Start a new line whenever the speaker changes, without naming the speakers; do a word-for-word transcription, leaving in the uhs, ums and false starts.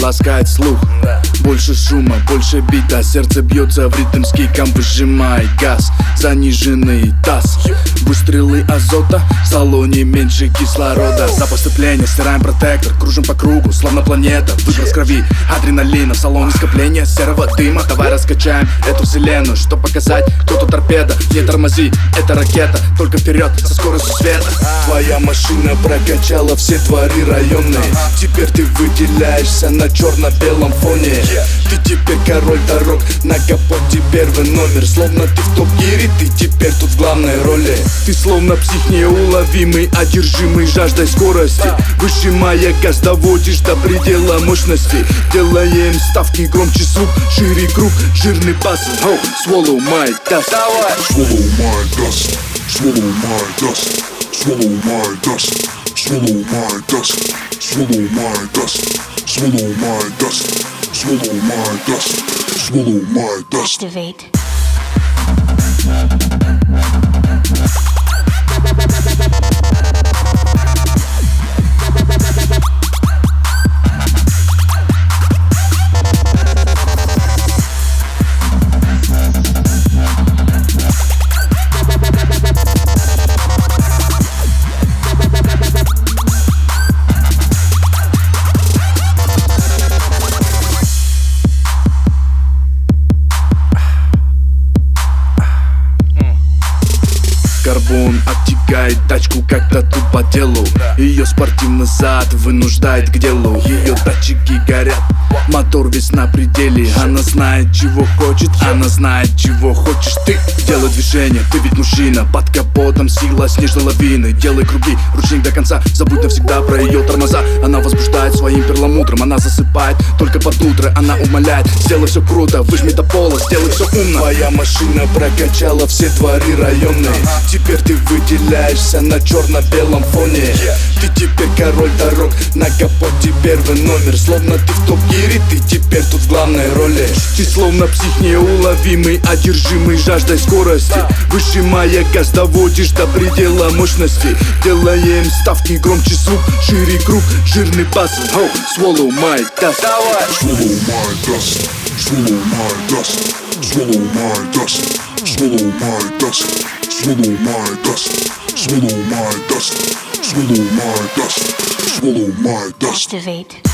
ласкает слух. Больше шума, больше бита, сердце бьется в ритм с киком. Выжимай газ, заниженный таз. Выстрелы азота, в салоне меньше кислорода. Запах сцепления, стираем протектор, кружим по кругу, словно планета. Выброс крови, адреналина, в салоне скопление серого дыма. Давай раскачаем эту вселенную, чтоб показать, кто тут торпеда. Не тормози, это ракета, только вперед со скоростью света. Твоя машина прокачала все твари районные. Теперь ты выделяешься на черно-белом фоне. Ты теперь король дорог, на капоте первый номер. Словно ты в топ-гире, ты теперь тут в главной роли. Ты словно псих неуловимый, одержимый жаждой скорости. Выжимая газ, доводишь до предела мощности. Делаем ставки, громче звук, шире круг, жирный бас. Oh, swallow my dust.
Swallow my dust, swallow my dust, swallow my dust, swallow my dust, swallow my dust, swallow my dust, swallow my dust, swallow my dust.
Activate.
Карбон обтекает тачку как-то тут по телу. Ее спортивный зад вынуждает к делу. Ее датчики горят, мотор весь на пределе. Она знает, чего хочет, она знает, чего хочешь ты. Делай движение, ты ведь мужчина. Под капотом сила снежной лавины. Делай круги, ручник до конца. Забудь навсегда про ее тормоза. Она возбуждает своим перламутром. Она засыпает только под утро. Она умоляет, сделай все круто, выжми до пола, сделай все умно. Твоя машина прокачала все твари районные. Теперь ты выделяешься на черно-белом фоне. Ты теперь король дорог, на капоте первый номер. Словно ты в топ-гире, ты теперь тут в главной роли. Ты словно псих неуловимый, одержимый жаждой скорости. Выжимая газ, доводишь до предела мощности. Делаем ставки, громче звук, шире круг, жирный бас. Oh, swallow my dust.
Swallow my dust, swallow my dust, swallow my dust, swallow my dust, swallow my dust, swallow my dust, swallow my dust, swallow my dust.
Activate.